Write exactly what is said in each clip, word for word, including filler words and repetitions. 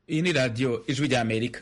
Iyi ni radiyo ijwi rya Amerika.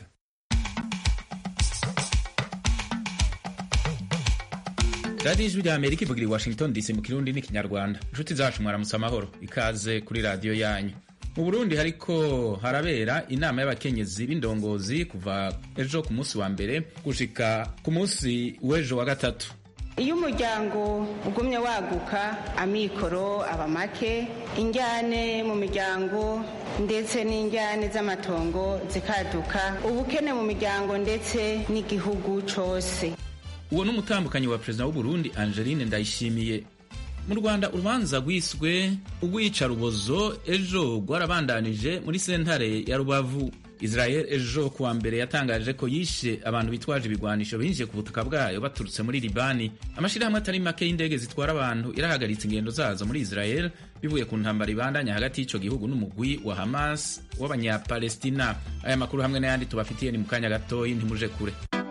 radiyo ijwi rya Amerika ivugira i Washington D C mu Kirundi n'ikinyarwanda. Inshuti zacu mwaramutse amahoro, ikaze kuri radiyo yanyu. Mu Burundi hariko harabera inama y'abakenyezi b'indongozi kuva ejo ku munsi wa mbere gushika ku munsi w'ejo wa gatatu. Iyo umuryango ugumye waguka, amikoro abamake, injyane mu miryango ndetse n'injyane z'amatongo zikaduka, ubukene mu miryango ndetse n'igihugu cose. Uwo n'umutambukanyi wa Perezida w'u Burundi Angeline Ndayishimiye. Mu Rwanda urubanza rwiswe urw'iyicarubozo ejo rwarabandanije muri sentare ya Rubavu. Israel ejo kuwa mbere yatangaje ko yishe abantu bitwaje ibigwanisho binjiye ku butaka bwayo baturutse muri Libani. Amashirahamwe atari make y'indege zitwara abantu irahagaritse ingendo zazo muri Israel bivuye ku ntambara ibandanya hagati y'ico gihugu n'umugwi wa Hamas w'abanyapalestina. Aya makuru hamwe n'ayandi tubafitiye ni mu kanya gatoyi, ntimuje kure.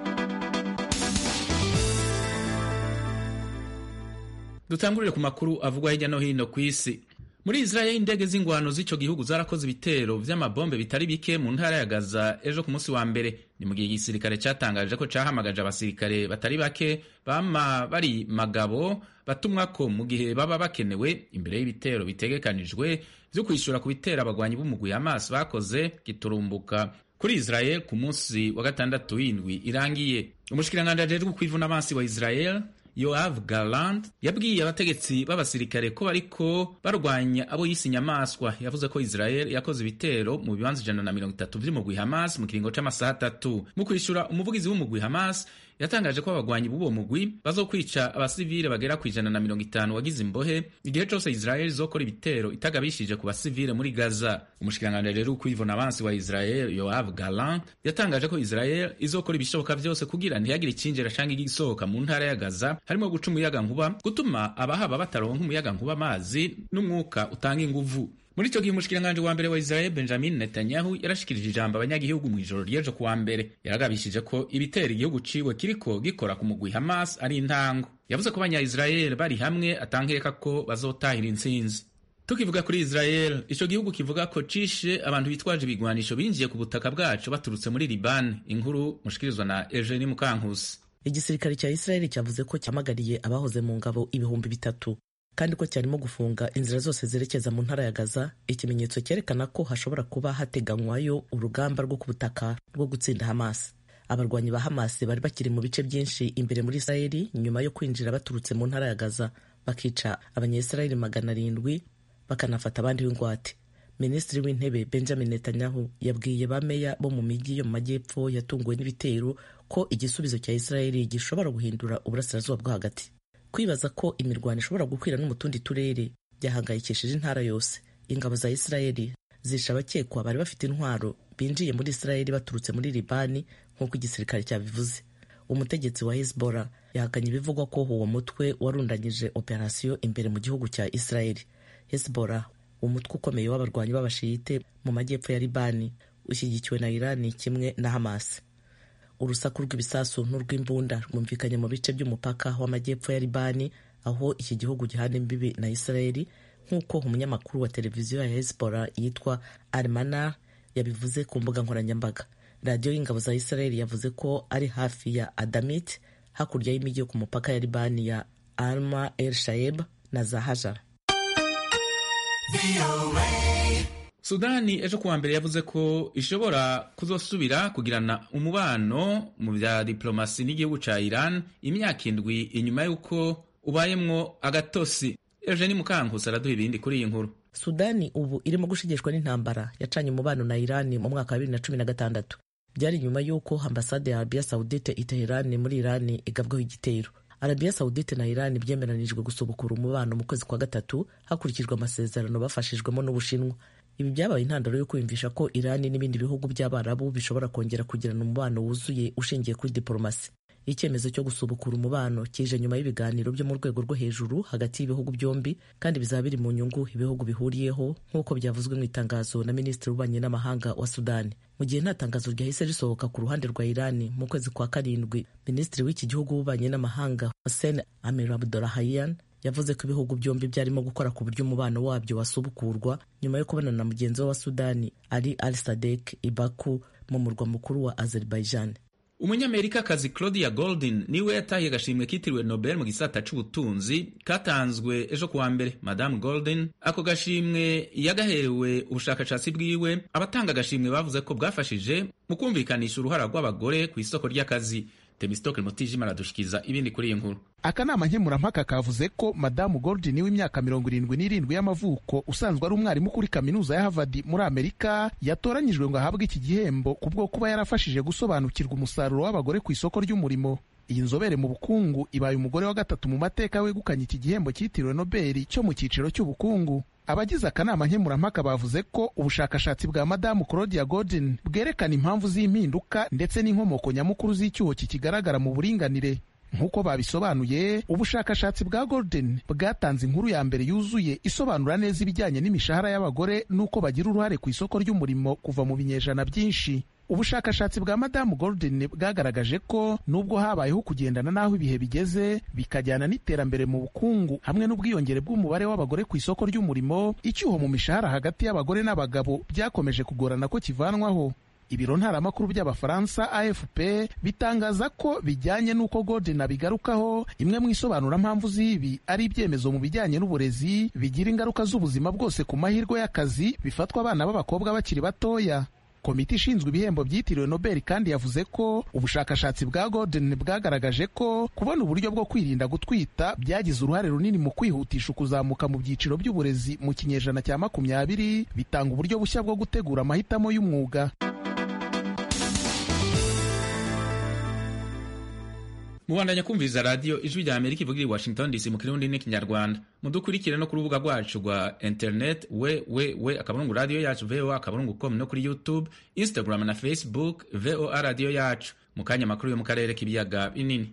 Dutangurire ku makuru avugwa hirya no hino ku isi. Muri Israel indege z'ingwano z'ico gihugu zarakoze ibitero vy'amabombe bitari bike mu ntara ya Gaza ejo ku munsi wa mbere. Ni mu gihe igisirikare catangaje ko cahamagaje abasirikare batari bake bama bari magabo batumwako mu gihe baba bakenewe imbere y'ibitero bitegekanijwe vyo kwishura ku bitera abagwanyi b'umugwi Hamas bakoze giturumbuka kuri Israel ku munsi wa gatandatu w'indwi irangiye. Umushikiranganje ajejwe kwivuna abansi wa Israel Yoav Gallant yabwiye abategetsi b'abasirikare ko bariko barwanya abo yise inyamaswa. Yavuze ko Israel yakoze ibitero mu bibanza ijana na mirongo itatu vy'umugwi Hamas mu kiringo c'amasaha atatu. Mu kwishura, umuvugizi w'umugwi Hamas yatangaje ko abagwanyi b'uwo mugwi bazokwica abasivile bagera ku ijana na mirongo itanu wagize imbohe igihe cose Israel izokora ibitero itagabishije ku basivile muri Gaza. Umushikiranganje rero kwivuna abansi wa Israel Yoav Gallant yatangaje ko Israel izokora ibishoboka vyose kugira ntiyagire icinjira canke igisohoka mu ntara ya Gaza, harimo guca umuyaga nkuba, gutuma abahaba bataronka umuyaga nkuba, amazi n'umwuka utanga inguvu. Muri ico gihe umushikiranganje wa mbere wa Israel Benjamin Netanyahu yarashikirije ijambo abanyagihugu mu ijoro ry'ejo kuwa mbere. Yaragabishije ko ibitera igihugu ciwe kiriko gikora ku mugwi Hamas ari intango. Yavuze ko abanya-Israel bari hamwe atankeka ko bazotahira intsinzi. Tukivuga kuri Israel, ico gihugu kivuga ko cishe abantu bitwaje ibigwanisho binjiye ku butaka bwaco baturutse muri Liban. Inkuru mushikirizwa na Eugenie Mukankusi. Igisirikare cya Israel cyavuze ko cyamagariye abahoze mu ngabo ibihumbi bitatu kandi ko cyarimo gufunga inzira zose zerekeza mu ntara ya Gaza, ikimenyetso cyerekana ko hashobora kuba hateganywayo urugamba rwo ku butaka rwo gutsinda Hamas. Abarwanyi ba Hamas bari bakiri mu bice byinshi imbere muri Israel nyuma yo kwinjira baturutse mu ntara ya Gaza bakica abanya-Israel magana arindwi bakanafata abandi b'ingwate. Minisitiri w'intebe Benjamin Netanyahu yabwiye bameya bo mu mijyi yo mu majyepfo yatunguwe n'ibitero ko igisubizo cya Israel gishobora guhindura uburasirazuba bwo hagati. Kwibaza ko imirwano ishobora gukwira no mu tundi turere byahangayikishije intara yose. Ingabo za Israel zisha abakekwa bari bafite intwaro binjiye muri Israel baturutse muri Libani nk'uko igisirikare cyabivuze. Umutegetsi wa Hezbollah yahakanye ibivugwa ko uwo mutwe warundanyije operasiyo imbere mu gihugu cya Israel. Hezbollah, umutwe ukomeye w'abarwanyi b'abashiyite mu majyepfo ya Libani, ushyigikiwe na Iran kimwe na Hamas. Urusaku rw'ibisasu n'urw'imbunda rwumvikanye mu bice by'umupaka w'amajyepfo ya Libani, aho iki gihugu gihana imbibi na Israeli, nk'uko umunyamakuru wa televiziyo ya Hezbollah yitwa Al-Manar yabivuze ku mbuga nkoranyambaga. Radiyo y'ingabo za Israeli yavuze ko ari hafi ya Adamit, hakurya y'imijyi yo ku mupaka ya Libani ya Alma El Shaeb na Zahajar. Sudani ejo kuwa mbere yavuze ko ishobora kuzosubira kugirana umubano mu bya diplomasi n'igihugu ca Iran imyaka indwi inyuma y'uko ubayemwo agatosi. Eugenie Mukankusi araduha ibindi kuri iyi nkuru. Sudani ubu irimo gushigishwa n'intambara yacanye umubano na Iran mu mwaka wa bibiri na cumi na gatandatu. Byari nyuma y'uko ambasade ya Arabia Saudite i Tehran muri Iran igabweho igitero. Arabia Saudite na Iran byemeranijwe gusubukura umubano mu kwezi kwa gatatu hakurikijwe amasezerano bafashijwemo n'Ubushinwa. Ibi byabaye intandaro yo kwiyumvisha ko Iran n'ibindi bihugu by'Abarabu bishobora kongera kugirana umubano wuzuye ushingiye kuri diplomasi. Icyemezo cyo gusubukura umubano kije nyuma y'ibiganiro byo mu rwego rwo hejuru hagati y'ibihugu byombi, kandi bizaba biri mu nyungu ibihugu bihuriyeho nk'uko byavuzwe mu itangazo na Minisitiri w'Ububanyi n'Amahanga wa Sudani. Mu gihe nta tangazo ryahise risohoka ku ruhande rwa Iran mu kwezi kwa karindwi, Minisitiri w'iki gihugu w'Ububanyi n'Amahanga Hossein Amir Abdollahian yavuze ko ibihugu byombi byarimo gukora ku buryo umubano wabyo wasubukurwa nyuma yo kubonana na mugenzi we wa Sudani Ali al-Sadek i Baku mu murwa mukuru wa Azerbaijan. Umunyamerikakazi Claudia Goldin niwe yatahiye agashimwe kitiriwe Nobel mu gisata c'ubutunzi katanzwe ejo kuwa mbere. Madame Goldin ako gashimwe yagaherewe ubushakashatsi bwiwe, abatanga agashimwe bavuze ko bwafashije mu kumvikanisha uruhara rw'abagore ku isoko ry'akazi. Temistoke Mutijima aradushikiza ibindi kuri iyi nkuru. Akanama nkemurampaka kavuze ko Madamu Goldin w'imyaka mirongo irindwi n'irindwi y'amavuko usanzwe ari umwarimu kuri kaminuza ya Harvard muri Amerika yatoranyijwe ngo ahabwe iki gihembo kubwo kuba yarafashije gusobanukirwa umusaruro w'abagore ku isoko ry'umurimo. Iyi nzobere mu bukungu ibaye umugore wa gatatu mu mateka wegukanye iki gihembo cyitiriwe Nobel cyo mu cyiciro cy'ubukungu. Abagize akanama nkemurampaka bavuze ko ubushakashatsi bwa Madamu Claudia Goldin bwerekana impamvu z'impinduka ndetse n'inkomoko nyamukuru z'icyuho kikigaragara mu buringanire. Nk'uko babisobanuye, ubushakashatsi bwa Goldin bwatanze inkuru ya mbere yuzuye isobanura neza ibijyanye n'imishahara y'abagore n'uko bagira uruhare ku isoko ry'umurimo kuva mu binyejana byinshi. Ubushakashatsi bwa Madamu Goldin bwagaragaje ko nubwo habayeho kugendana n'aho ibihe bigeze bikajyana n'iterambere mu bukungu hamwe n'ubwiyongere bw'umubare w'abagore ku isoko ry'umurimo, icyuho mu mishahara hagati y'abagore n'abagabo byakomeje kugorana ko kivanwaho. Ibiro ntaramakuru by'Abafaransa A F P bitangaza ko bijyanye n'uko Goldin abigarukaho, imwe mu isobanura mpamvu z'ibi ari ibyemezo mu bijyanye n'uburezi bigira ingaruka z'ubuzima bwose ku mahirwe y'akazi bifatwa abana b'abakobwa bakiri batoya. Komite ishinzwe ibihembo byitiriwe Nobel kandi yavuze ko ubushakashatsi bwa Goldin bwagaragaje ko kubona uburyo bwo kwirinda gutwita byagize uruhare runini mu kwihutisha ukuzamuka mu byiciro by'uburezi mu kinyejana cya makumyabiri, bitanga uburyo bushya bwo gutegura amahitamo y'umwuga. Mubandanya kumviriza radio Ijwi rya Amerika ivugira i Washington D C mu Kirundi n'Ikinyarwanda. Mudukurikire no ku rubuga rwacu rwa internet we we we akaburungu radio yacu V O A akaburungu com no kuri YouTube, Instagram na Facebook V O A radio yacu. Mu kanya makuru yo mu karere k'ibiyaga binini.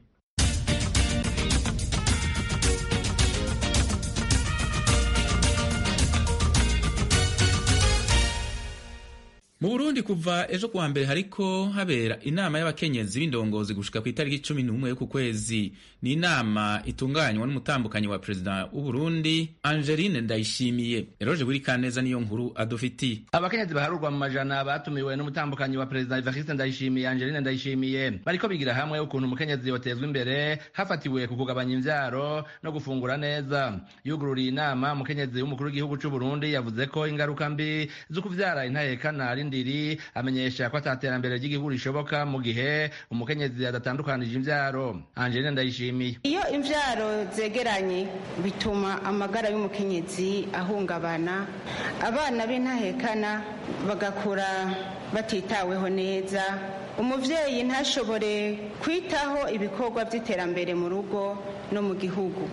Mu Burundi kuva ejo kuwa mbere hariko habera inama y'abakenyezi b'indongozi gushika ku itariki cumi n'umwe y'uku kwezi. Ni inama itunganywa n'umutambukanyi wa Perezida w'u Burundi Angeline Ndayishimiye. Eroje buri kaneza niyo nkuru adufiti. Abakenyezi baharurwa mu majana batumiwe n'umutambukanyi wa Perezida Evariste Ndayishimiye Angeline Ndayishimiye bariko bigira hamwe ukuntu umukenyezi yotezwa imbere hafatiwe ku kugabanya imvyaro no gufungura neza. Yugururiye inama umukenyezi w'umukuru w'igihugu cy'u Burundi yavuze ko ingaruka mbi zo kuvyara intahekana ndiri amenyesha ko ataterambere ry'igihugu rishoboka mu gihe umukenyezi adatandukanije imvyaro. Angeline Ndayishimiye: iyo imvyaro zegeranye bituma amagara y'umukenyezi ahungabana, abana b'intahekana bagakura batitaweho neza, umuvyeyi ntashobore kwitaho ibikorwa by'iterambere mu rugo no mu gihugu.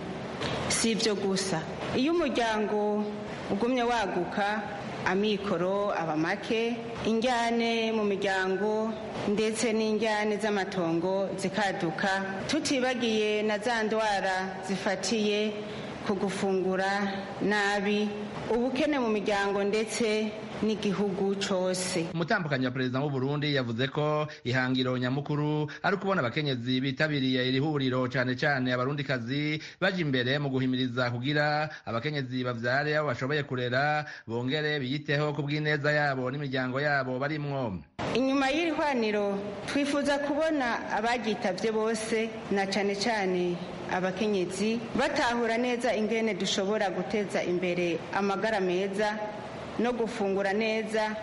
Si ibyo gusa, iyo umuryango ugumye waguka amikoro aba make, injyane mu miryango ndetse n'injyane z'amatongo zikaduka, tutibagiye na za ndwara zifatiye ku gufungura nabi, ubukene mu miryango ndetse n'igihugu cose. Umutambukanyi wa Perezida w'u Burundi yavuze ko ihangiro nyamukuru ari kubona abakenyezi bitabiriye iri huriro, cane cane abarundikazi baje imbere mu guhimiriza kugira abakenyezi bavyare abo bashoboye kurera, bongere biyiteho ku bw'ineza yabo n'imiryango yabo barimwo. Inyuma y'iri hwaniro twifuza kubona abagitavye bose na cane cane abakenyezi batahura neza ingene dushobora guteza imbere amagara meza no gufungura neza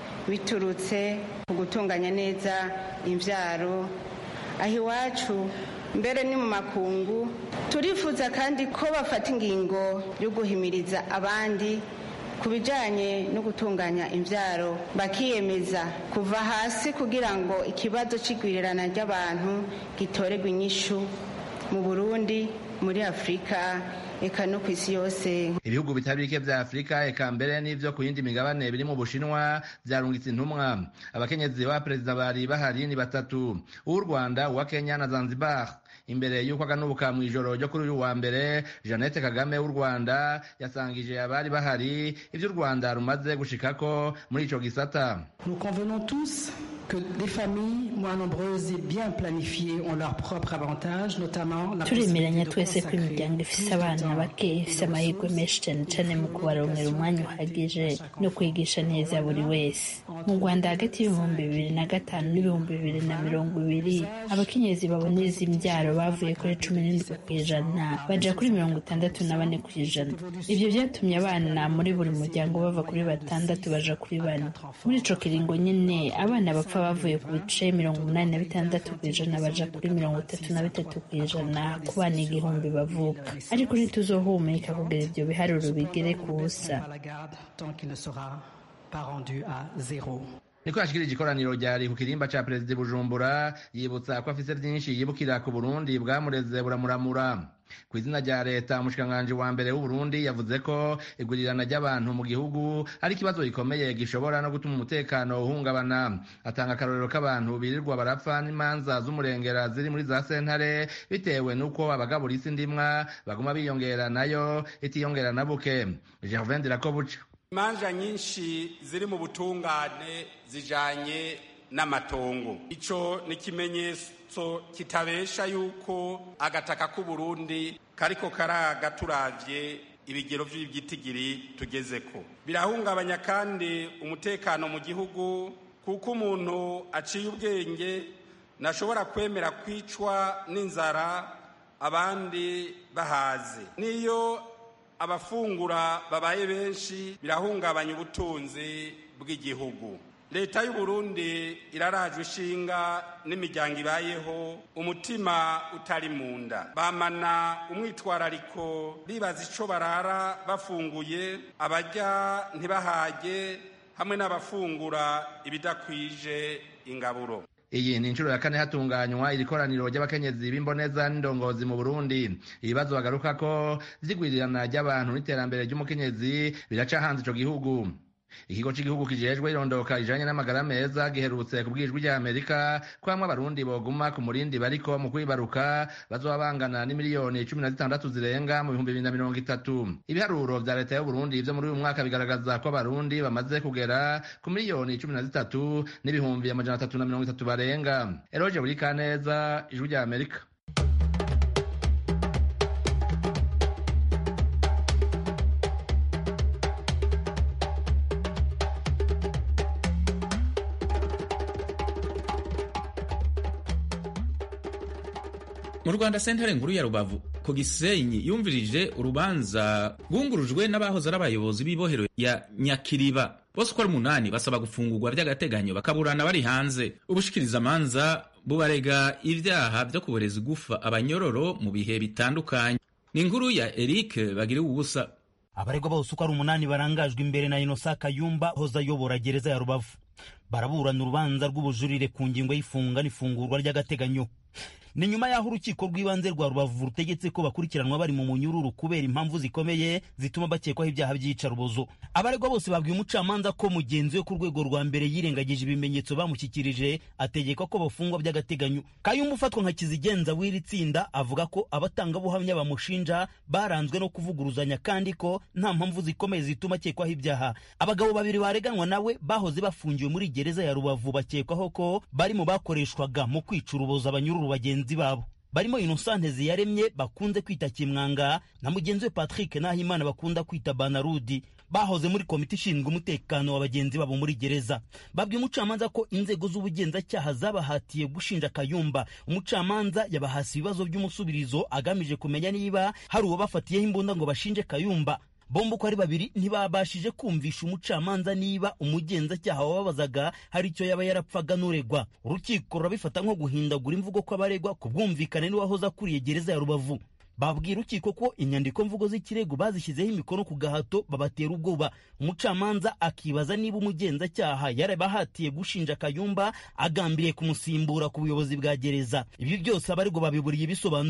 biturutse ku gutunganya neza imvyaro aho iwacu mbere ni mu makungu. Turifuza kandi ko bafata ingingo yo guhimiriza abandi ku bijanye no gutunganya imvyaro, bakiyemeza kuva hasi kugira ngo ikibazo c'igwirirana ry'abantu gitorerwe inyishu mu Burundi, muri Afrika, eka no kw'isi yose. Ibihugu bitari bike vya Afrika eka mbere n'ivyo ku yindi migabane biri mu Bushinwa vyarungitse intumwa. Abakenyezi ba Perezida bari bahari ni batatu, uw'u Rwanda, uwa Kenya na Zanzibar. imbere y'uko aganubuka mu ijoro ryo kuri uyu wa mbere Jeannette Kagame w'u Rwanda yasangije abari bahari ivyo u Rwanda rumaze gushikako muri ico gisata. Nous convenons tous que des familles moins nombreuses et bien planifiées ont leur propre avantage, notamment la turemeranya twese ko imiryango ifise abana bake ifise amahirwe menshi cyane cyane mu kubaronera umwanya uhagije no kwigisha neza buri wese. Mu Rwanda hagati y'ibihumbi bibiri na gatanu n'ibihumbi bibiri na mirongo ibiri abakenyezi baboneza imbyaro bavuye kuri cumi n'indwi ku ijana baja kuri mirongo itandatu na bane ku ijana. Ivyo vyatumye abana muri buri muryango bava kuri batandatu baja kuri bane. Muri ico kiringo nyene abana bapfa bavuye ku bice mirongo umunani na bitandatu ku ijana baja kuri mirongo itatu na bitatu ku ijana ku bana igihumbi bavuka. Ariko ntituzohumeka kugira ivyo biharuro bigere ku busa. Niko yashikirije ikoraniro ryari ku kirimba ca Perezida Bujumbura yibutsa ko afise vyinshi yibukira ku Burundi bwamureze buramuramura. Ku izina rya leta umushikiranganji wa mbere w'u Burundi yavuze ko igurirana ry'abantu mu gihugu ari ikibazo gikomeye gishobora no gutuma umutekano uhungabana. Atanga akarorero k'abantu birirwa barapfa n'imanza z'umurengera ziri muri za sentare bitewe n'uko abagabura isi ndimwa baguma biyongera nayo itiyongera na buke. Gervain Dirakobuca: imanza nyinshi ziri mu butungane zijanye n'amatongo. Ico ni ikimenyetso kitabesha yuko agataka k'u Burundi kariko karaga turavye ibigero vy'ibyitigiri tugezeko. Birahungabanya kandi umutekano mu gihugu kuko umuntu aciye ubwenge nashobora kwemera kwicwa n'inzara abandi bahaze. Niyo abafungura babaye benshi birahungabanya ubutunzi bw'igihugu. Leta y'u Burundi irarajwe ishinga n'imiryango ibayeho umutima utari munda. Bamana umwitwarariko bibaza ico barara bafunguye, abarya ntibahage hamwe n'abafungura ibidakwije ingaburo. Iyi ni inshuro ya kane hatunganywa iri koraniro ry'abakenyezi b'imboneza n'indongozi mu Burundi. Ibibazo bagaruka ko vyigwirirana ry'abantu n'iterambere ry'umukenyezi biraca hanze ico gihugu. Ikigo cy'igihugu kijejwe irondoka rijanye n'amagara meza giherutse kubwijwi rya Amerika ko hamwe abarundi boguma ku murindi bariko mu kwibaruka bazoba bangana n'imiliyoni cumi na zitandatu zirenga mu bihumbi bibiri na mirongo itatu. Ibiharuro vya leta y'u Burundi ivyo muri uyu mwaka bigaragaza ko abarundi bamaze kugera ku miliyoni cumi na zitatu n'ibihumbi amajana atatu na mirongo itatu barenga. Eroje Burikaneza, ijwi rya Amerika. Mu Rwanda sentare nkuru ya Rubavu ku Gisenyi yumvirije urubanza rwungurujwe n'abahoze ari abayobozi b'ibohero ya Nyakiriba. Bose uko ari umunani basaba gufungurwa by'agateganyo bakaburana bari hanze. Ubushikiriza amanza bubarega ibyaha byo kuboreza igufa abanyororo mu bihe bitandukanye. Ni inkuru ya Eric Bagiriwe ubusa. Abaregwa bose uko ari umunani barangajwe imbere na Innocent Kayumba hoza ayobora gereza ya Rubavu. Baraburana urubanza rw'ubujurire ku ngingo y'ifunga n'ifungurwa ry'agateganyo. Ni nyuma y'aho urukiko rw'ibanze rwa Rubavu rutegetse ko bakurikiranwa bari mu munyururu kubera impamvu zikomeye zituma bakekwaho ibyaha by'iyicarubozo. Abaregwa bose babwiye umucamanza ko mugenzi we ku rwego rwa mbere yirengagije ibimenyetso bamushyikirije, ategeka ko bafungwa by'agateganyo. Kayumba ufatwa nka kizigenza w'iri tsinda avuga ko abatangabuhamya bamushinja baranzwe no kuvuguruzanya kandi ko nta mpamvu zikomeye zituma akekwaho ibyaha. Abagabo babiri bareganwa nawe bahoze bafungiwe muri gereza ya Rubavu bakekwaho ko bari mu bakoreshwaga mu kwica urubozo abanyururu bagenzi babo. Barimo Innocent Ziyaremye bakunze kwita Kimwanga na mugenzi we Patrick Nahimana bakunda kwita Banarudi, bahoze muri komite ishinzwe umutekano w'abagenzi babo muri gereza. Babwiye umucamanza ko inzego z'ubugenzacyaha zabahatiye gushinja Kayumba. Umucamanza yabahasi ibibazo by'umusubirizo agamije kumenya niba hari uwo bafatiyeho imbunda ngo bashinje Kayumba. Bombo ko ari babiri ntibabashije kumvisha umucamanza niba umugenzacyaha wababazaga hari icyo yaba yarapfaga n'uregwa. Urukiko rurabifata nko guhindagura imvugo ko abaregwa ku bwumvikane n'uwahoze akuriye gereza ya Rubavu. Babwira urukiko ko inyandiko mvugo z'ikirego bazishyizeho imikono ku gahato babatera ubwoba. Umucamanza akibaza niba umugenzacyaha yarabahatiye gushinja Kayumba agambiriye kumusimbura ku buyobozi bwa gereza. Ibi byose abaregwa babiburiye ibisobanuro.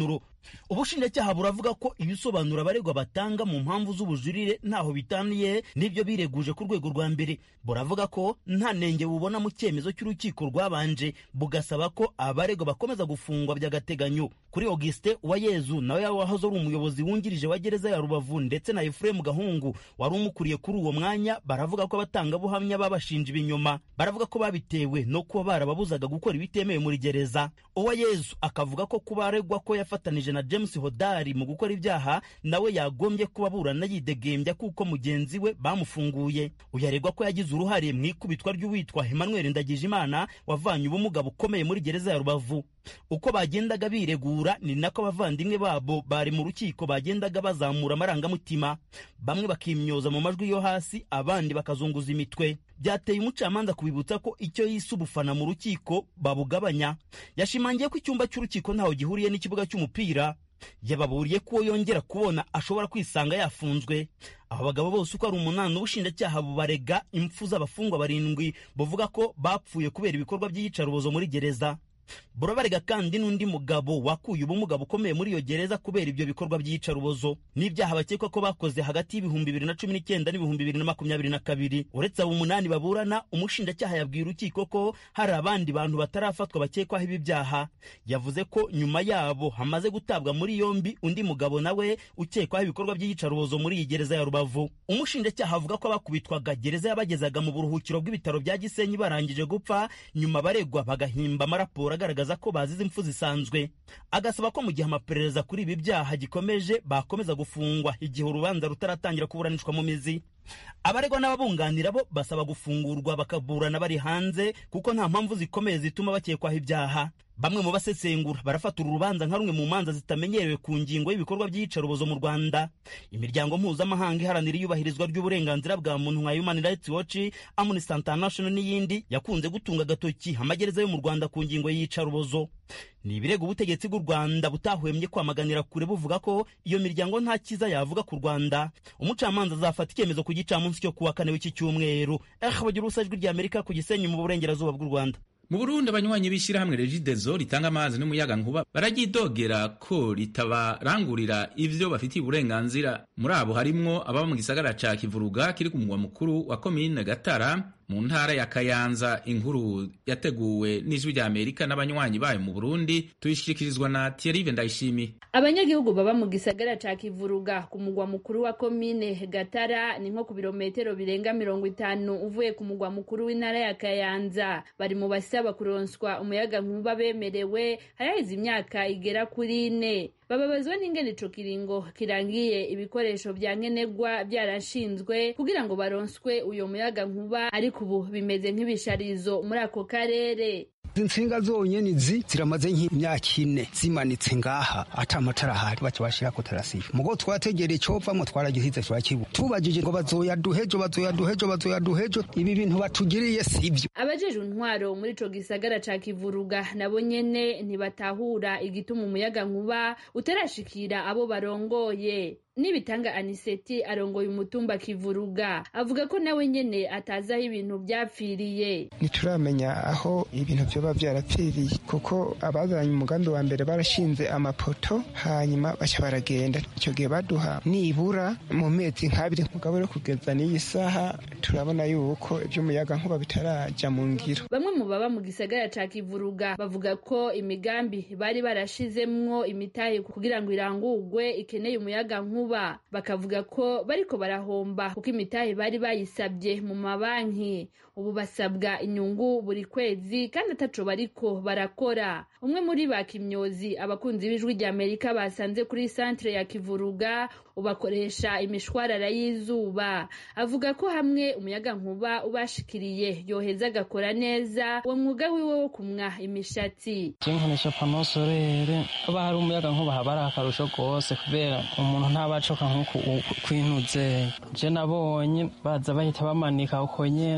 ubushinjacyaha buravuga ko ibisobanuro abaregwa batanga mu mpamvu z'ubujurire ntaho bitaniye n'ibyo bireguje ku rwego rwa mbere. Buravuga ko nta nenge bubona mu cyemezo cy'urukiko rwabanje, bugasaba ko abaregwa bakomeza gufungwa by'agateganyo. Kuri Auguste Uwayezu nawe wahoze ari umuyobozi wungirije wa gereza ya Rubavu ndetse na Ephraim Gahungu wari umukuriye kuri uwo mwanya, baravuga ko abatangabuhamya babashinja ibinyoma. Baravuga ko babitewe no kuba barababuzaga gukora ibitemewe muri gereza. Uwayezu akavuga ko kuba aregwa ko yafatanije na James Hodari mu gukora ibyaha nawe yagombye kuba burana yidegembya kuko mugenzi we bamufunguye. Uyaregwa ko yagize uruhare mu ikubitwa ry'uwitwa Emmanuel Ndagijimana wavanye ubumuga bukomeye muri gereza ya Rubavu. Uko bagendaga biregura ni nako abavandimwe babo bari mu rukiko bagendaga bazamura amarangamutima, bamwe bakimyoza mu majwi yo hasi, abandi bakazunguza imitwe. Byateye umucamanza kubibutsa ko icyo yise ubufana mu rukiko babugabanya. Yashimangiye ko icyumba cy'urukiko ntaho gihuriye n'ikibuga cy'umupira. Yababuriye ko yongera kubona ashobora kwisanga yafunzwe. Aba bagabo bose uko ari umunani ubushinjacyaha bubarega impfu z'abafungwa barindwi buvuga ko bapfuye kubera ibikorwa by'iyicarubozo muri gereza. Burabarega kandi n'undi mugabo wakuye ubumuga bukomeye muri iyo gereza kubera ibyo bikorwa by'iyicarubozo n'ibyaha bakekwa ko bakoze hagati y'ibihumbi bibiri na cumi n'icyenda n'ibihumbi bibiri na makumyabiri na kabiri. Uretse abo umunani baburana, umushinjacyaha yabwiye urukiko ko hari abandi bantu batarafatwa bakekwaho ibi byaha. Yavuze ko nyuma yabo hamaze gutabwa muri yombi undi mugabo nawe ukekwaho ibikorwa by'iyicarubozo muri iyi gereza ya Rubavu. Umushinjacyaha avuga ko abakubitwaga gereza yabagezaga mu buruhukiro bw'ibitaro bya Gisenyi barangije gupfa, nyuma baregwa bagahimba amaraporo agaragaza ko bazize impfu zisanzwe. Agasaba ko mu gihe amaperereza kuri ibi byaha gikomeje bakomeza gufungwa igihe urubanza rutaratangira kuburanishwa mu mizi. Abaregwa n'ababunganira bo basaba gufungurwa bakaburana bari hanze kuko nta mpamvu zikomeye zituma bakekwaho ibyaha. Bamwe mu basesengura barafata urubanza nka rumwe mu manza zitamenyerewe ku ngingo y'ibikorwa by'iyicarubozo mu Rwanda. Imiryango mpuzamahanga iharanira iyubahirizwa ry'uburenganzira bwa muntu nka Human Rights Watch, Amnesty International n'iyindi yakunze gutunga agatoki amagereza yo mu Rwanda ku ngingo y'iyicarubozo. Ni ibirego ubutegetsi bw'u Rwanda butahwemye kwamaganira kure buvuga ko iyo miryango nta kiza yavuga ku Rwanda. Umucamanza azafata icyemezo ku gicamunsi cyo kuwa kane w'iki cyumweru. Eh bagira usajwi rya Amerika ku Gisenyi mu burengerazuba bw'u Rwanda. Mu Burundi abanywanyi b'ishyirahamwe Regideso ritanga amazi n'umuyaga nkuba baragidogera ko ritabarangurira ivyo bafitiye uburenganzira. Muri abo harimwo ababa mu gisagara ca Kivuruga kiri ku mugwa mukuru wa komine Gatara mu ntara ya Kayanza. Inkuru yateguwe n'ijwi rya Amerika n'abanywanyi bayo mu Burundi, tuyishikirizwa na Thierry Ndayishimiye. Abanyagihugu baba mu gisagara ca Kivuruga ku mugwa mukuru wa komine Gatara ni nko ku birometero birenga mirongo itanu uvuye ku mugwa mukuru w'intara ya Kayanza. Bari mu basaba kuronswa umuyaga nkuba bemerewe haraheze imyaka igera kuri ine. Bababazwa n'ingene ico kiringo kirangiye ibikoresho bya nkenegwa byarashinzwe kugira ngo baronswe uyo muyaga nkuba, ariko ubu bimeze nk'ibisharizo muri ako karere. Insinga zonyene izi ziramaze nk'imyaka ine zimanitse ngaha ata amatara ahari baca bashira ko tarasifa. Mugo twategereye covamwo twaragihize turakibu tubajije ngo bazoyaduhejo bazoyaduhejo bazoyaduhejo ibi bintu batugiriye sivyo. Abajeje intwaro muri ico gisagara ca Kivuruga nabo nyene ntibatahura igituma umuyaga nkuba utarashikira abo barongoye. Nibitanga Aniseti arongoye umutumba Kivuruga avuga ko nawe nyene atazaho ibintu byapfiriye. Nituramenya aho ibintu byo bavyarapfiriye kuko abazanye umugambi wa mbere barashinze amapoto hanyuma bacha baragenda. Icyo gihe baduha nibura mu mezi nk'abiri mugabo rero kugeza n'iyi saha turabona yuko iby'umuyaga nkuba bitaraja mu ngiro. Bamwe mu baba mu gisagara ca Kivuruga bavuga ko imigambi bari barashizemwo imitahe kugira ngo irangurwe ikeneye umuyaga nkuba, bakavuga ko bariko barahomba kuko imitahe bari bayisabye mu mabanki ubu basabwa inyungu buri kwezi kandi ataco bariko barakora. Umwe muri bakimyozi abakunzi b'ijwi rya Amerika basanze kuri centre ya Kivuruga ubakoresha imishwarara y'izuba avuga ko hamwe umuyaga nkuba ubashikiriye yoheza agakora neza uwo mwuga wiwe wo kumwa imishatsi. Kinkonesha pano sorere aba hari umuyaga nkuba habara akarusho gose kubera umuntu ntabacoka nkuko kwinuze. Je nabonye baza bahita bamanika uko nyene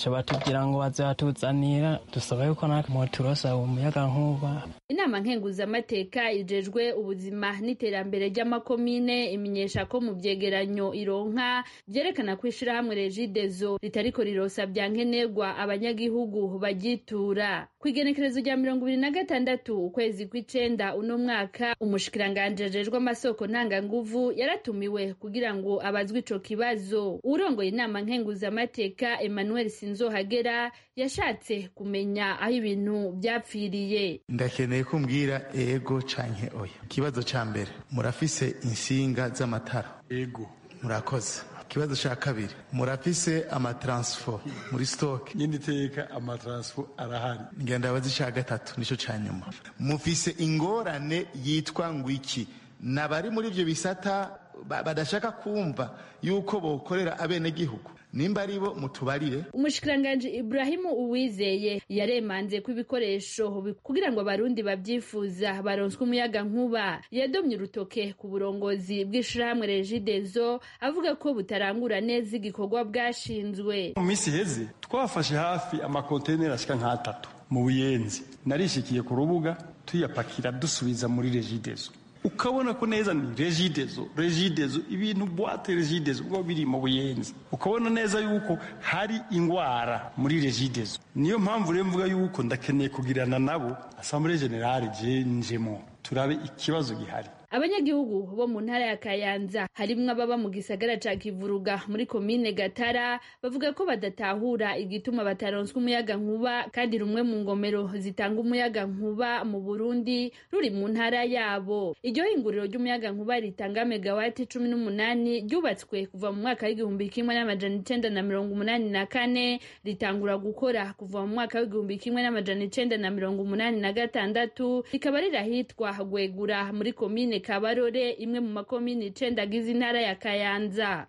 baca batubwira ngo bazatuzanira dusaba yuko natwe moturosa uwo muyaga nkuba. Inama nkenguzamateka ijejwe ubuzima n'iterambere ry'amakomine imenyesha ko mu vyegeranyo ironka vyerekana ko ishirahamwe Regideso ritariko rirosa byankenerwa abanyagihugu bagitura. Kwigenekerezo rya mirongo ibiri na gatandatu ukwezi kw'icenda uno mwaka umushikiranganje ajejwe amasoko ntanganguvu yaratumiwe kugira ngo abazwe ico kibazo. Urongoye inama nkenguzamateka Emmanuel Sinzohagera yashatse kumenya aho ibintu byapfiriye. Ndakeneye kumbwira ego canke oya. Ikibazo ca mbere, murafise insinga z'amatara? Ego. Murakoze. Ikibazo ca kabiri, murafise amatransfo muri stock? Nyindi teka amatransfo arahari. Ngenda bazi ca gatatu nico ca nyuma. Mufise ingorane yitwa ngwiki? Nabari muri ivyo bisata badashaka kumva yuko bokorera abene gihugu, nimba aribo mutubarire. Umushikiranganje Ibrahimu Uwizeye yaremanze ko ibikoresho kugira ngo abarundi babyifuza baronswe umuyaga nkuba. Yadomye urutoke ku burongozi bw'ishirahamwe Regideso avuga ko butarangura neza igikorwa bwashinzwe. Mu misi heze twafashe hafi amakonteneri ashika nk'atatu mu Buyenzi, narishikiye ku rubuga tuyapakira dusubiza muri Regideso. Ukabona ko neza ni Regideso Regideso ibintu boîte Regideso ngo biri mu Buyenzi, ukabona neza yuko hari ingwara muri Regideso. Niyo mpamvu rero mvuga yuko ndakeneye kugirana nabo Assemblée Générale je njemo turabe ikibazo gihari. Abanyagihugu bo mu ntara ya Kayanza harimwo ababa mu gisagara ca Kivuruga muri komine Gatara bavuga ko badatahura igituma bataronswa umuyaga nkuba kandi rumwe mu ngomero zitanga umuyaga nkuba mu Burundi ruri mu ntara yabo. Iryo hinguriro ry'umuyaga nkuba ritanga megawati cumi n'umunani ryubatswe kuva mu mwaka w'igihumbi kimwe n'amajana icenda na mirongo umunani na kane ritangura gukora kuva mu mwaka w'igihumbi kimwe n'amajana icenda na mirongo umunani na gatandatu rikaba rirahitwa Gwegura muri komine Kabarore, imwe mu makomine icenda agize intara ya Kayanza.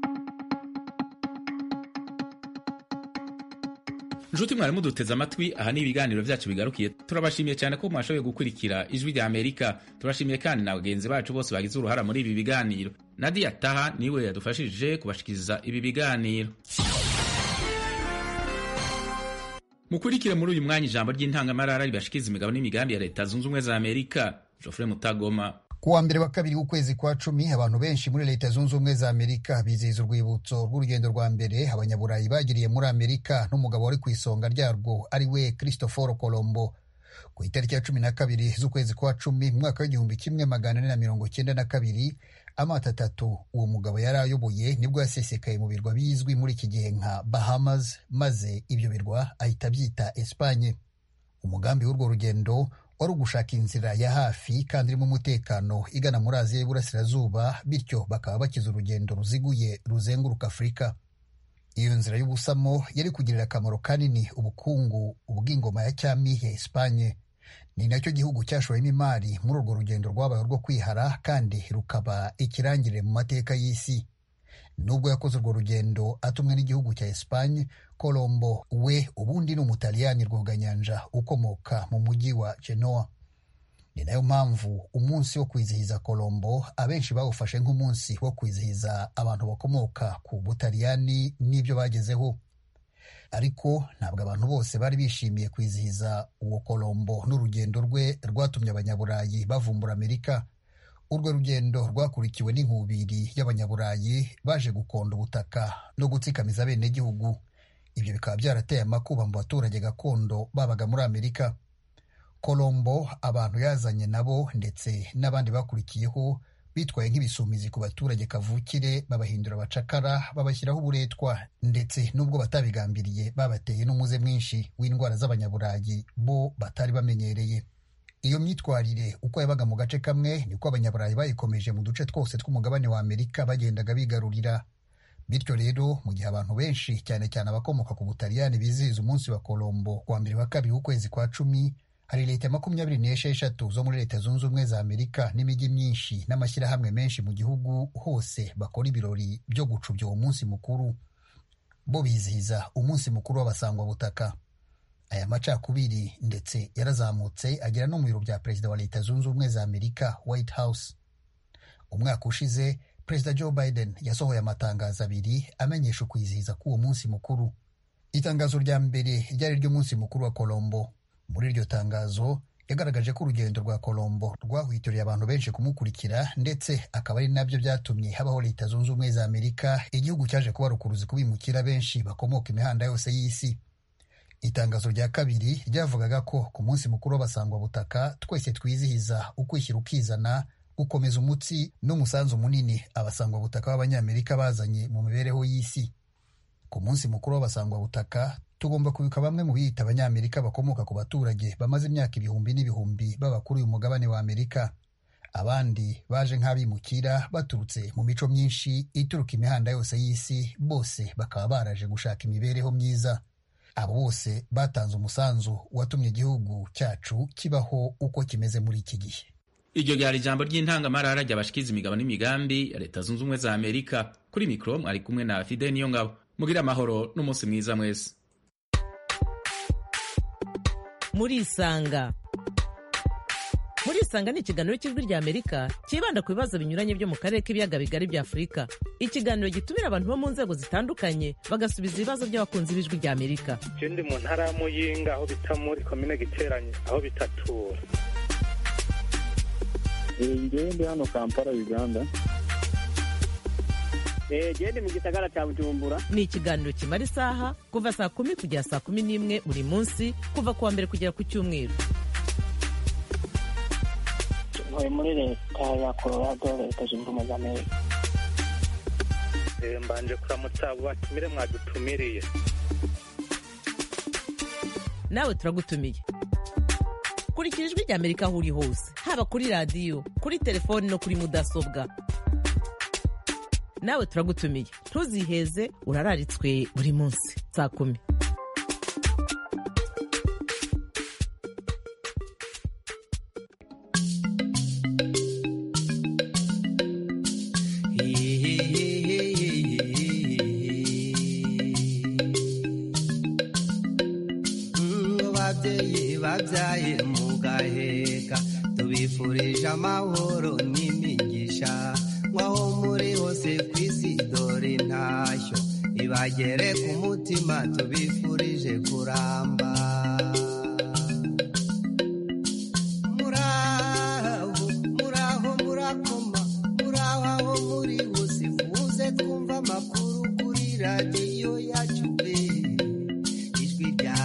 Njuti mwari muduteze amatwi, aha ni ibiganiro vyacu bigarukiye. Turabashimiye cyane ko mwashoboye gukurikira Ijwi rya Amerika. Turashimiye kandi na bagenzi bacu bose bagize uruhara muri ibi biganiro. Nadia Taha niwe yadufashije kubashikiriza ibi biganiro. Mukurikire muri uyu mwanya ijambo ry'intangamarara ribashikiza imigabo n'imigambi ya Leta Zunze Ubumwe za Amerika. Geoffrey Mutagoma. Kuwa mbere wa kabiri w'ukwezi kwa cumi abantu benshi muri Leta Zunze Ubumwe za Amerika bizihiza urwibutso rw'urugendo rwa mbere abanyaburayi bagiriye muri Amerika n'umugabo wari ku isonga ryarwo ari we Cristoforo Colombo. Ku itariki ya cumi na kabiri z'ukwezi kwa cumi mu mwaka w'igihumbi kimwe magana ane na mirongo cyenda na kabiri amato atatu uwo mugabo yari ayoboye nibwo yasesekaye mu birwa bizwi muri iki gihe nka Bahamas, maze ibyo birwa ahita byita Espanye. Umugambi w'urwo rugendo wari ugushaka inzira ya hafi kandi irimo umutekano igana muri Aziya y'Iburasirazuba, bityo bakaba bakiza urugendo ruziguye ruzenguruka Afurika. Iyo nzira y'ubusamo yari kugirira akamaro kanini ubukungu ubw'ingoma ya cyami ya Espanye. Ni nacyo gihugu cyashoyemo imari muri urwo rugendo rwabaye rwo kwihara kandi rukaba ikirangirire mu mateka y'isi. Nubwo yakoze urwo rugendo atumwe n'igihugu cya Espanye, Colombo we ubundi ni umutaliyani rwoganyanja ukomoka mu mujyi wa Genoa. Ni nayo mpamvu umunsi wo kwizihiza Colombo abenshi bawufashe nk'umunsi wo kwizihiza abantu bakomoka ku Butaliyani n'ibyo bagezeho. Ariko ntabwo abantu bose bari bishimiye kwizihiza uwo Colombo n'urugendo rwe rwatumye abanyaburayi bavumbura Amerika. Urwo rugendo rwakurikiwe n'inkubiri y'abanyaburayi baje gukonda ubutaka no gutsikamiza bene gihugu. Ibyo bikaba byarateye amakuba mu baturage gakondo babaga muri Amerika. Colombo abantu yazanye nabo ndetse n'abandi bakurikiyeho bitwaye nk'ibisumizi ku baturage kavukire, babahindura abacakara, babashyiraho uburetwa, ndetse nubwo batabigambiriye babateye n'umuze mwinshi w'indwara z'abanyaburayi bo batari bamenyereye. Iyo myitwarire uko yabaga mu gace kamwe niko abanyaburayi bayikomeje mu duce twose tw'umugabane wa Amerika bagendaga bigarurira. Bityo rero mu gihe abantu benshi cyane cyane abakomoka ku Butaliyani bizihiza umunsi wa Colombo kuwa mbere wa kabiri w'ukwezi kwa cumi, hari leta makumyabiri n'esheshatu zo muri Leta Zunze Ubumwe za Amerika n'imijyi myinshi n'amashyirahamwe menshi mu gihugu hose bakora ibirori byo gucubya uwo munsi mukuru. Bo bizihiza umunsi mukuru w'abasangwabutaka. Aya macakubiri ndetse yarazamutse agera no mu biro bya Perezida wa Leta Zunze Ubumwe za Amerika, White House. Umwaka ushize Perezida Joe Biden yasohoye amatangazo abiri amenyesha ukwizihiza k'uwo munsi mukuru. Itangazo rya mbere ryari ry'umunsi mukuru wa Colombo. Muri iryo tangazo yagaragaje ko urugendo rwa Colombo rwahwitoriye abantu benshi kumukurikira, ndetse akaba ari nabyo byatumye habaho Leta Zunze Ubumwe za Amerika, igihugu cyaje kuba rukuruzi kubimukira benshi bakomoka imihanda yose y'isi. Itangazo rya kabiri ryavugaga ko ku munsi mukuru w'abasangwabutaka twese twizihiza ukwishyira ukizana, gukomeza umutsi n'umusanzu munini abasangwabutaka b'Abanyamerika bazanye mu mibereho y'isi. Ku munsi mukuru w'abasangwabutaka tugomba kwibuka bamwe mu biyita Abanyamerika bakomoka ku baturage bamaze imyaka ibihumbi n'ibihumbi baba kuri uyu mugabane wa Amerika. Abandi baje nk'abimukira baturutse mu mico myinshi ituruka imihanda yose y'isi, bose bakaba baraje gushaka imibereho myiza. Abo bose batanze umusanzu watumye igihugu cyacu kibaho uko kimeze muri iki gihe. Iryo ryari ijambo ry'intangamarara ry'abashikiza imigabo n'imigambi ya Leta Zunze Ubumwe za Amerika. Kuri mikro mwari kumwe na Fide Niyongabo. Mugira amahoro n'umunsi mwiza mwese. Muri Isanga. Muri Isanga ni ikiganiro cy'ijwi rya Amerika kibanda ku bibazo binyuranye byo mu karere k'ibiyaga bigari bya Afurika. Ikiganiro gitumira abantu bo mu nzego zitandukanye bagasubiza ibibazo by'abakunzi b'ijwi rya Amerika. Je ndi mu ntara ya Muyinga aho bita muri komine Giteranye aho bitatura. Ngewe ndi hano Kampala Uganda. Je ndi mu gisagara cya Bujumbura. Ni ikiganiro kimara isaha kuva saa kumi kugera saa kumi n'imwe buri munsi, kuva kuwa mbere kugera ku cyumweru. Ntuye muri Leta ya Colorado, Leta Zunze Ubumwe za Amerika. Mbanje kuramutsa abo batumire mwadutumiriye. Nawe turagutumiye. Kurikira ijwi rya Amerika aho uri hose, haba kuri radiyo, kuri telefoni no kuri mudasobwa. Nawe turagutumiye. Ntuziheze, urararitswe buri munsi saa kumi. Babyaye mugaheka tubifurije amahoro n'imigisha, mwaho muri hose kw'isi dore ntashyo ibagere ku mutima, tubifurije kuramba. Muraho muraho murakoma, muraho aho muri hose muze twumva amakuru kuri radiyo yacu be, ijwi rya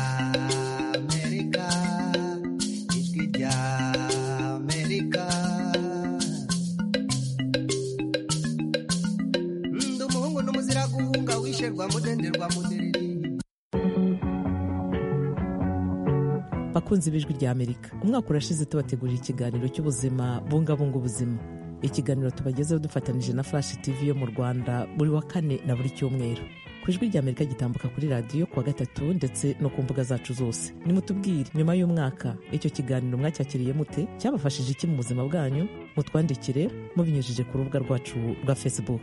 Bakunzi b'ijwi rya Amerika, umwaka urashize tubategurira ikiganiro cy'ubuzima bungabunga ubuzima. Ikiganiro tubagezeho dufatanije na Flash T V yo mu Rwanda buri wa kane na buri cyumweru. Ku ijwi rya Amerika gitambuka kuri radiyo kuwa gatatu ndetse no ku mbuga zacu zose. Nimutubwire nyuma y'umwaka icyo kiganiro mwacyakiriye mute, cyabafashije iki mu buzima bwanyu? Mutwandikire mubinyujije ku rubuga rwacu rwa Facebook.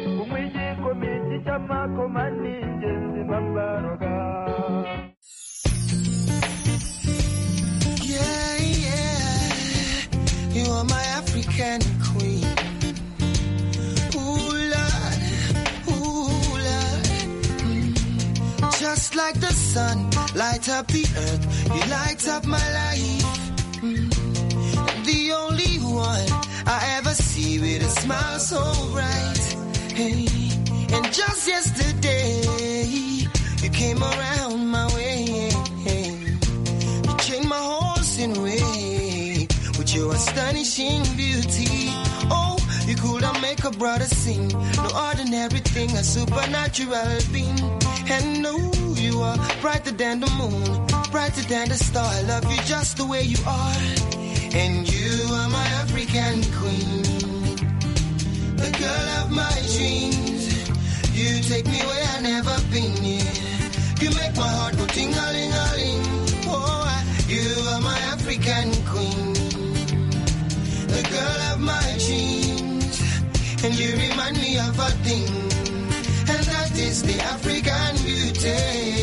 Yeah, yeah, you are my African queen. Ooh, Lord, ooh, Lord. Mm. Just like the sun, light up the earth, you light up my life. Mm. The only one I ever see with a smile so bright. Hey. And just yesterday, you came around my way. You changed my horse in way with your astonishing beauty. Oh, you could have make a brother sing. No ordinary thing, a supernatural being. And no, you are brighter than the moon, brighter than the star. I love you just the way you are. And you are my African queen, the girl of my dreams. You take me where I've never been, yeah. You make my heart go ting-a-ling-a-ling. Oh, I, you are my African queen, the girl of my dreams. And you remind me of a thing, and that is the African beauty.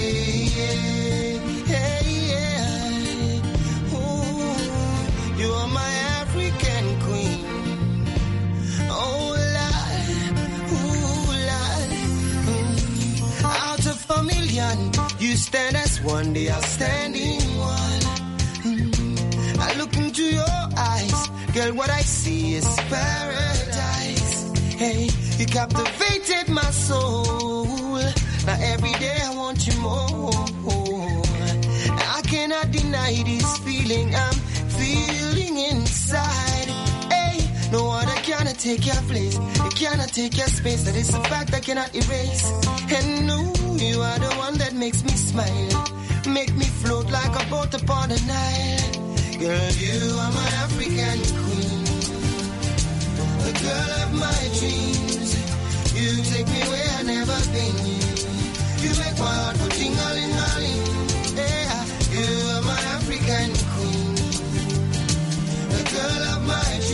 Yeah, yeah, yeah. Oh, you are my African queen. Oh, you one day I'll stand in one. Mm. I look into your eyes, girl, what I see is paradise. Hey, you captivated my soul. Now every day I want you more. I cannot deny this feeling I'm feeling inside. Hey, no other cannot take your place. It cannot take your space. That is a fact I cannot erase. And no, you are the one that makes me smile. Make me float like a boat upon the Nile. Girl, you are my African